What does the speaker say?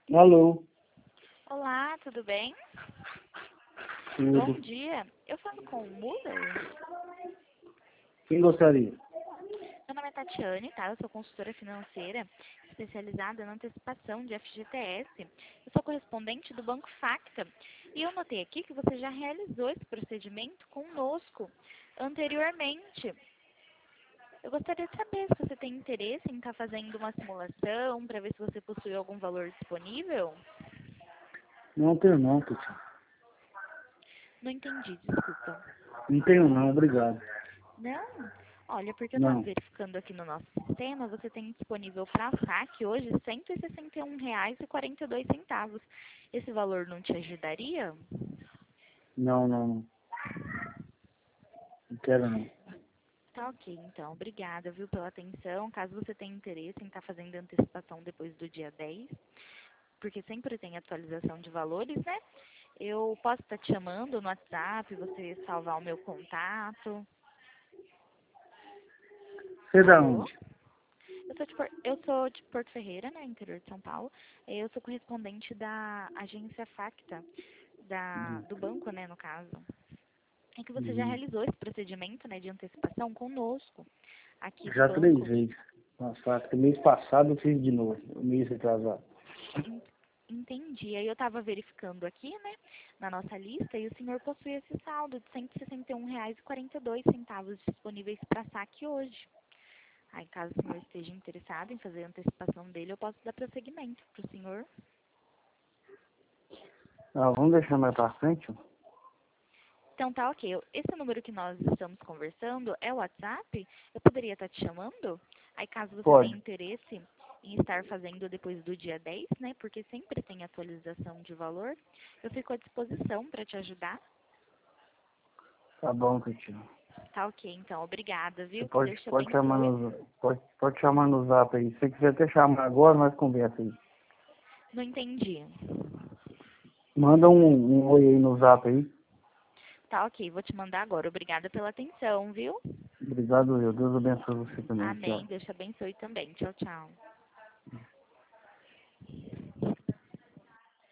Alô, Olá, tudo bem? Bom tudo. dia. Eu falo com o Muller. Quem gostaria? Meu nome é Tatiane, tá? Eu sou consultora financeira especializada na antecipação de FGTS. Eu sou correspondente do Banco Facta. E eu notei aqui que você já realizou esse procedimento conosco anteriormente. Eu gostaria de saber se você tem interesse em estar fazendo uma simulação para ver se você possui algum valor disponível. Não tenho não, Tati. Não entendi, desculpa. Não tenho não, obrigado. Não? Olha, porque eu estava Não, verificando aqui no nosso sistema, você tem disponível para saque hoje R$ 161,42. Esse valor não te ajudaria? não. Não quero não. Tá ok, então. Obrigada, viu, pela atenção. Caso você tenha interesse em estar fazendo antecipação depois do dia 10, porque sempre tem atualização de valores, né? Eu posso estar te chamando no WhatsApp, você salvar o meu contato. Você é da Alô? onde? Eu sou de Porto Ferreira, né, interior de São Paulo. Eu sou correspondente da agência Facta, do banco, né, no caso. É que você já Uhum. realizou esse procedimento, né, de antecipação conosco, aqui do Já 3 banco. vezes. Nossa, mês passado eu fiz de novo, um mês atrasado. En- Entendi. Aí eu estava verificando aqui, né, na nossa lista, e o senhor possui esse saldo de R$ 161,42 disponíveis para saque hoje. Aí, caso o senhor esteja interessado em fazer a antecipação dele, eu posso dar prosseguimento para o senhor. Ah, vamos deixar mais pra frente? Então tá ok. Esse número que nós estamos conversando é o WhatsApp? Eu poderia estar te chamando? Aí caso você tenha Pode. interesse em estar fazendo depois do dia 10, né? Porque sempre tem atualização de valor, eu fico à disposição para te ajudar. Tá bom, Tati. Tá ok, então. Obrigada, Você viu? Que pode, Deus te pode chamar abençoe. pode chamar no zap aí. Se você quiser até chamar agora, nós conversa aí. Não entendi. Manda um oi aí no zap aí. Tá ok, vou te mandar agora. Obrigada pela atenção, viu? Obrigado, eu. Deus abençoe você também. Tchau. Amém. Deus te abençoe também. Tchau, tchau.